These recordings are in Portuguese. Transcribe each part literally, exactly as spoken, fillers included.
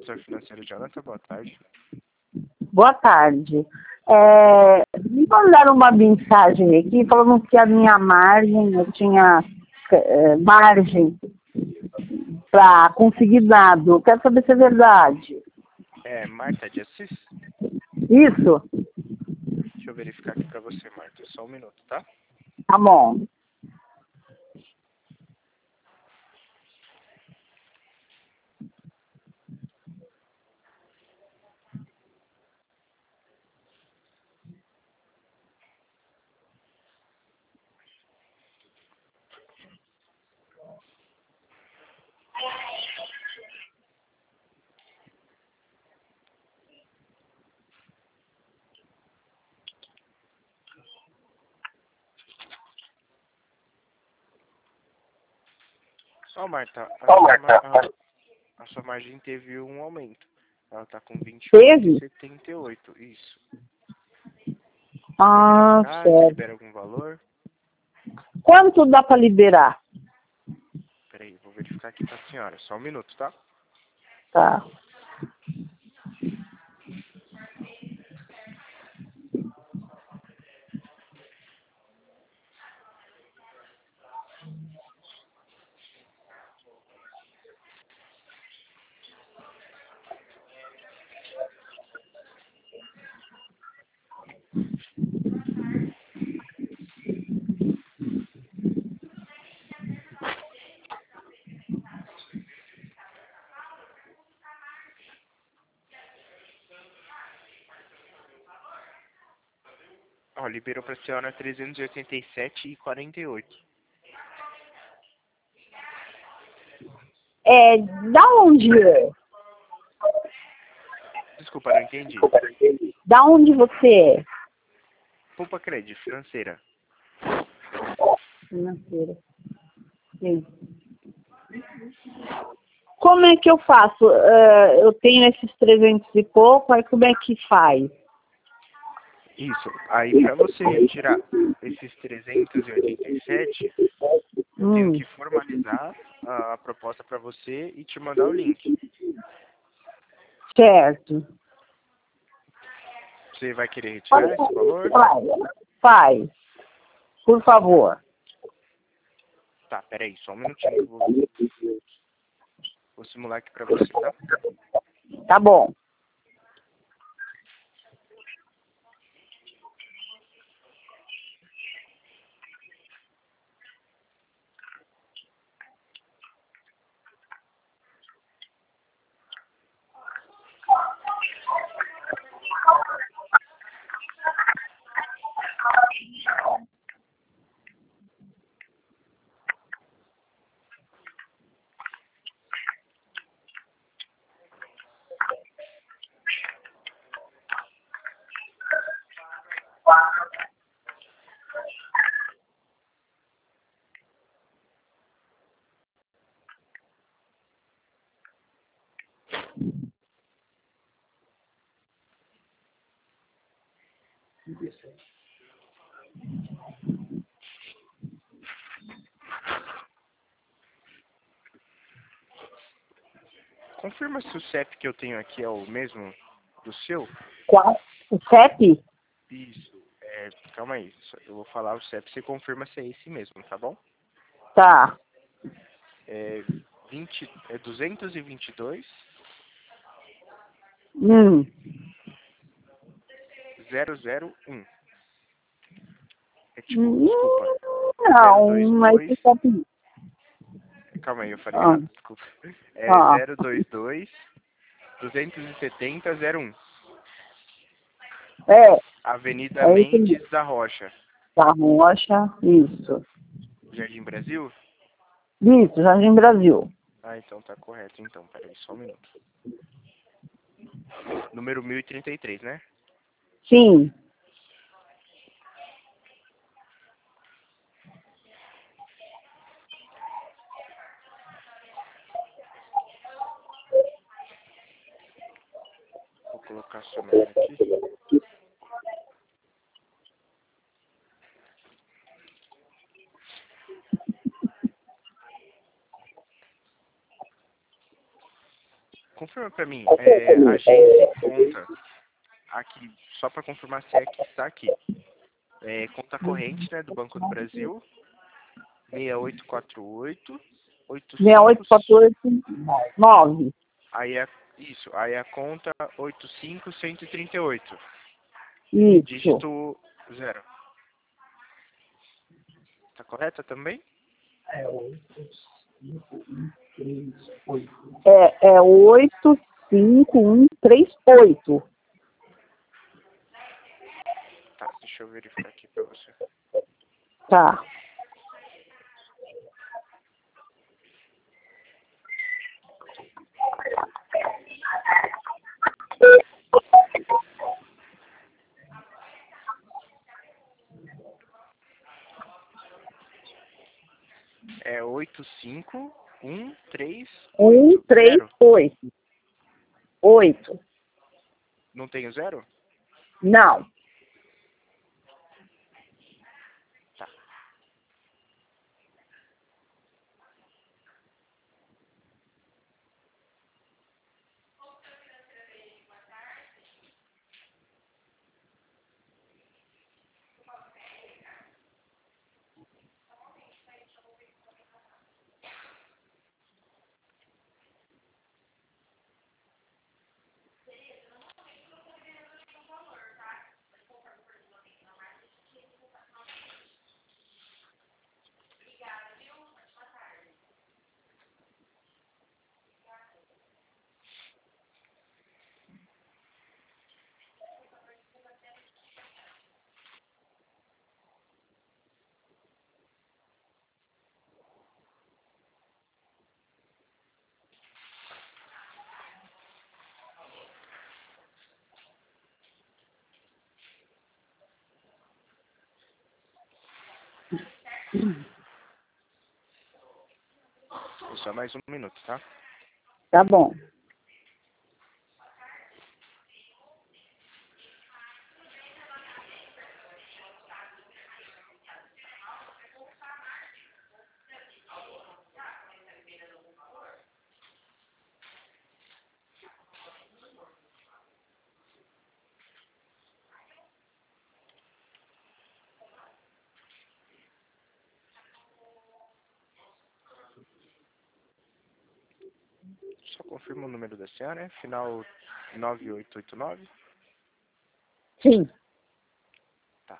consultor financeiro Jonathan, boa tarde. Boa tarde. É, me mandaram uma mensagem aqui falando que a minha margem, eu tinha é, margem para conseguir dado. Quero saber se é verdade. É Marta de Assis? Isso? Deixa eu verificar aqui para você, Marta. Só um minuto, tá? Tá bom. Ó, Marta, a, sua, ma- a, a sua margem teve um aumento. Ela tá com vinte e oito Teve? e setenta e oito. Isso. Ah, Quer verificar se certo. libera algum valor? Quanto dá para liberar? Peraí, vou verificar aqui pra senhora. Só um minuto, tá? Tá. Ó, liberou pra senhora trezentos e oitenta e sete e quarenta e oito. É, da onde? Desculpa, não entendi. Da onde você é? Poupa Crédito, financeira. Financeira. Sim. Como é que eu faço? Ah, eu tenho esses trezentos e pouco, aí como é que faz? Isso. Aí pra você retirar esses trezentos e oitenta e sete, eu tenho Hum, que formalizar a, a proposta pra você e te mandar o link. certo. Você vai querer retirar esse valor? Faz, faz, por favor. Tá, peraí, só um minutinho que eu vou, vou simular aqui pra você, tá? Tá bom. Confirma se o C E P que eu tenho aqui é o mesmo do seu. Qual? O C E P? Isso. É, calma aí, só- eu vou falar o C E P, você confirma se é esse mesmo, tá bom? Tá. É, vinte, é duzentos e vinte e dois, Hum. zero zero um. É tipo, Hum, desculpa, zero Não, dois mas dois. você sabe. Calma aí, eu falei Ah, errado, desculpa. É ah, zero dois dois, duzentos e setenta, zero um. é, Avenida é isso Mendes mesmo. da Rocha, Da Rocha, isso. Jardim Brasil? Isso, Jardim Brasil. Ah, então tá correto, então, peraí, só um minuto. Número mil e trinta e três, né? Sim. Vou colocar seu nome aqui. confirma pra mim, é, agência e conta, aqui, só pra confirmar se é que está aqui. É, conta corrente, né, do Banco do Brasil, seis oito quatro oito, oito seis oito quatro oito nove. Aí é isso, aí a conta oito cinco um três oito. Isso. Dígito zero. Tá correta também? É, é oito cinco um três oito. Tá, deixa eu verificar aqui pra você. Tá. É oito cinco um três um oito. três Zero. oito. oito. Não tem o zero? Não. Tá. Só mais um minuto, tá? Tá bom. Só confirma o número da senhora, né? Final nove oito oito nove. Sim. Tá.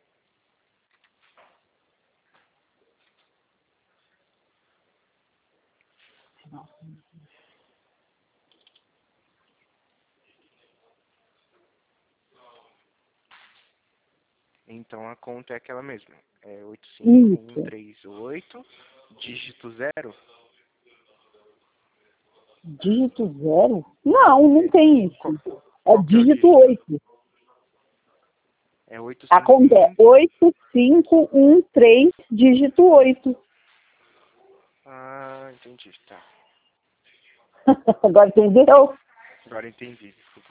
Então a conta é aquela mesma. É oito cinco um Isso. três oito, dígito zero. Dígito zero? Não, não tem isso. Qual, É qual que é o dígito dígito? oito. É oito A cinco conta é um. oito cinco um três, dígito oito. Ah, entendi, tá. Agora entendeu? Agora entendi, desculpa.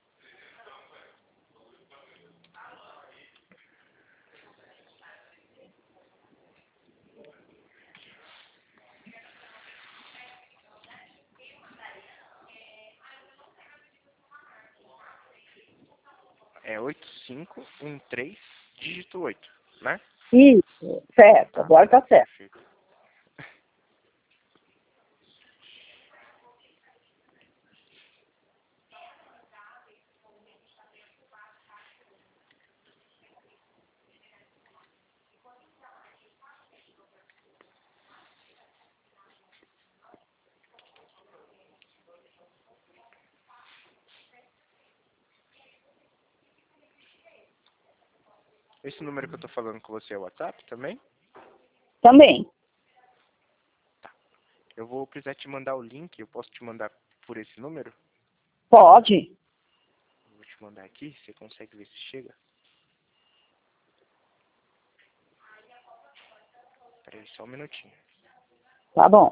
É oito cinco um três, dígito oito, né? Isso, certo. Tá, Agora tá certo. perfeito. Esse número que eu tô falando com você é o WhatsApp também? Também. Eu vou precisar te mandar o link, eu posso te mandar por esse número? Pode. Vou te mandar aqui, você consegue ver se chega? Peraí, só um minutinho. Tá bom.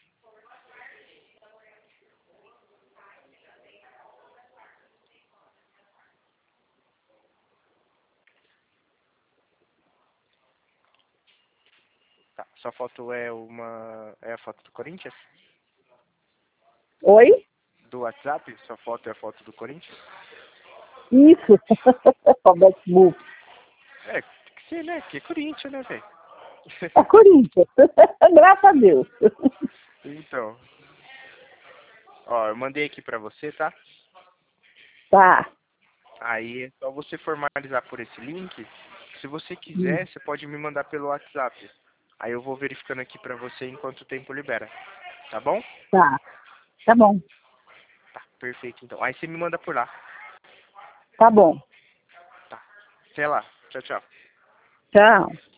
Tá, sua foto é uma... é a foto do Corinthians? Oi? do WhatsApp? Sua foto é a foto do Corinthians? Isso. O Facebook. É, tem que ser, né? Que é Corinthians, né, velho? É Corinthians. Graças a Deus. Então. Ó, eu mandei aqui pra você, tá? Tá. Aí é só você formalizar por esse link. Se você Hum. quiser, você pode me mandar pelo WhatsApp. Aí eu vou verificando aqui pra você enquanto o tempo libera. Tá bom? Tá. Tá bom. Tá, perfeito então. Aí você me manda por lá. Tá bom. Tá. Até lá. Tchau, tchau. Tchau.